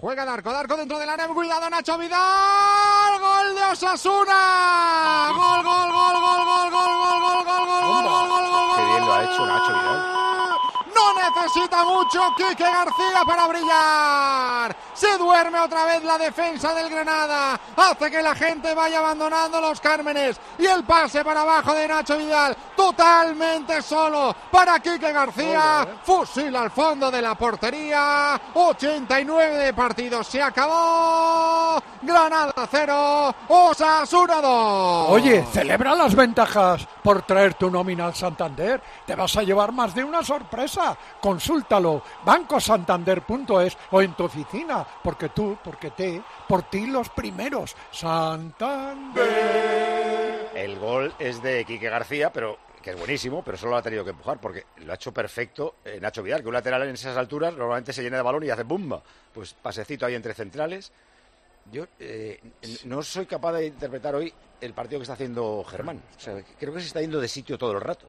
Juega Darko dentro del área. Cuidado, Nacho Vidal. Gol de Osasuna. Gol. Qué bien lo ha hecho Nacho Vidal. No necesita mucho Quique García para brillar. Se duerme otra vez la defensa del Granada. Hace que la gente vaya abandonando los Cármenes. Y el pase para abajo de Nacho Vidal. Totalmente solo para Quique García. Fusil al fondo de la portería. 89 de partido. Se acabó. Granada 0. Osasuna 2. Oye, celebra las ventajas por traer tu nómina al Santander. Te vas a llevar más de una sorpresa. Consúltalo, bancosantander.es o en tu oficina, porque por ti los primeros. Santander. El gol es de Quique García, pero que es buenísimo, pero solo lo ha tenido que empujar, porque lo ha hecho perfecto Nacho Vidal, que un lateral en esas alturas normalmente se llena de balón y hace ¡bumba! Pues pasecito ahí entre centrales. Yo no soy capaz de interpretar hoy el partido que está haciendo Germán. O sea, creo que se está yendo de sitio todo el rato.